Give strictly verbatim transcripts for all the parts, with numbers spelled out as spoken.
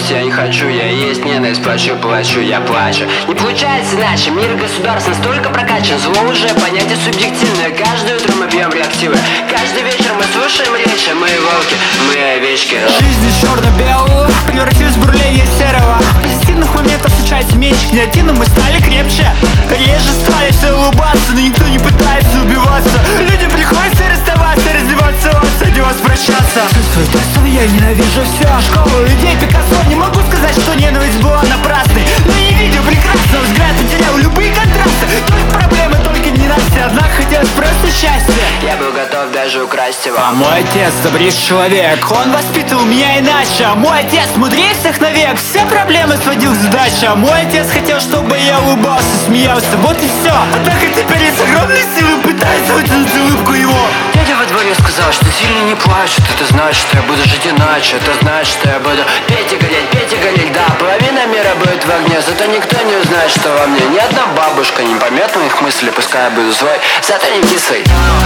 есть, я не хочу, я есть ненависть, плачу, плачу, я плачу. Не получается иначе, мир государств настолько прокачан. Зло уже понятие субъективное, каждое утро мы пьем реактивы. Каждый вечер мы слушаем речи, мы волки, мы овечки. Жизнь из черно-белого превратилась в бурление серого. Позитивных моментов случается меньше, к негативным мы стали крепче. Реже стали все улыбаться, но никто не пытается убиваться. Людям приходится расставаться, развиваться, одеваться, прощаться. Чувствую то, что я ненавижу все. Школу людей Пикассо, не могу сказать, что ненависть была напрасной. Но не видел прекрасного взгляд, потерял любые контрасты. Только проблемы, только не ненастья, однако хотелось просто счастья. Я был готов даже украсть его. А мой отец добрейший человек, он воспитывал меня иначе. А мой отец мудрее всех навек, все проблемы сводил к задаче. А мой отец хотел, чтобы я улыбался, смеялся, вот и все. Однако теперь я с огромной силой пытаюсь вытянуть улыбку его. Дядя во дворе сказал, что сильно не плачут. Это значит, что я буду жить иначе. Это значит, что я буду петь и гореть, петь и гореть. Да, половина мира будет в огне, зато никто не узнает, что во мне. Ни одна бабушка не поймет моих мыслей, пускай я буду злой, зато не кислый.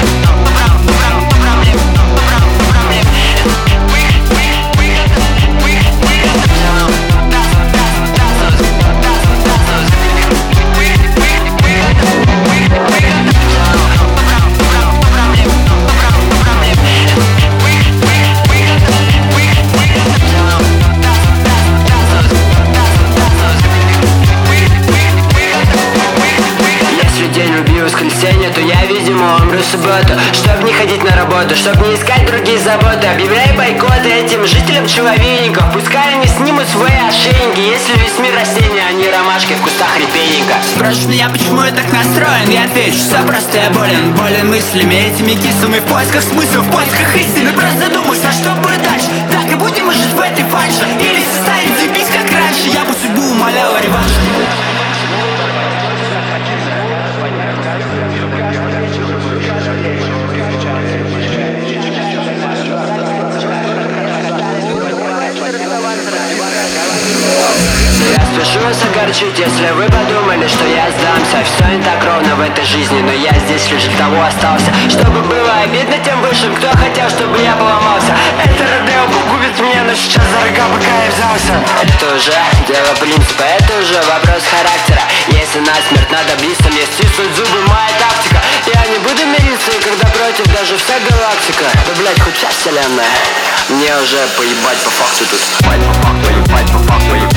То я, видимо, умру в субботу, чтоб не ходить на работу, чтоб не искать другие заботы. Объявляй бойкоты этим жителям человейников. Пускай они снимут свои ошейники. Если весь мир растения, а не ромашки в кустах репейника. Спросишь меня, почему я так настроен? Я отвечу, все просто я болен. Болен мыслями этими кислыми, в поисках смысла, в поисках истины. Просто задумайся, а что будет дальше? Так и будем мы жить в этой фальше? Или состоит заебись, как раньше? Я бы судьбу умолял о реванше. Я спешу вас огорчить, если вы подумали, что я сдамся. Все не так ровно в этой жизни, но я здесь лишь для того остался, чтобы было обидно тем высшим, кто хотел, чтобы я поломался. Это Родео погубит меня, но сейчас за рога пока я взялся. Это уже дело принципа, это уже вопрос характера. Если насмерть надо биться, мне стиснуть зубы, моя тактика. Я не буду мириться, и когда против даже вся галактика. Да блять, хоть вся вселенная. Мне уже поебать по факту тут. Поебать по факту, поебать по факту.